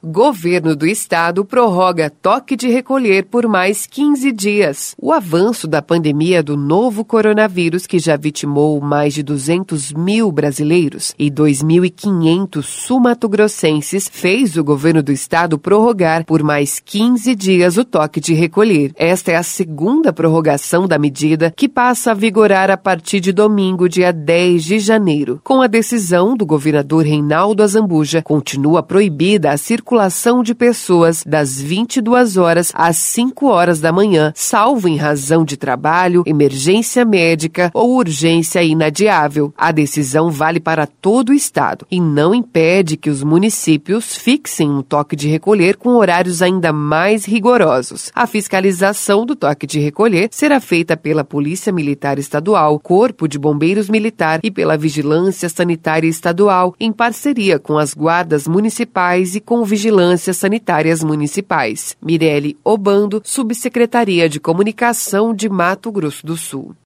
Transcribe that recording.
Governo do Estado prorroga toque de recolher por mais 15 dias. O avanço da pandemia do novo coronavírus, que já vitimou mais de 200 mil brasileiros e 2.500 sul-mato-grossenses, fez o governo do Estado prorrogar por mais 15 dias o toque de recolher. Esta é a segunda prorrogação da medida, que passa a vigorar a partir de domingo, dia 10 de janeiro. Com a decisão do governador Reinaldo Azambuja, continua proibida a circulação de pessoas das 22 horas às 5 horas da manhã, salvo em razão de trabalho, emergência médica ou urgência inadiável. A decisão vale para todo o estado e não impede que os municípios fixem um toque de recolher com horários ainda mais rigorosos. A fiscalização do toque de recolher será feita pela Polícia Militar Estadual, Corpo de Bombeiros Militar e pela Vigilância Sanitária Estadual, em parceria com as guardas municipais e com Vigilâncias Sanitárias Municipais. Mirelle Obando, Subsecretaria de Comunicação de Mato Grosso do Sul.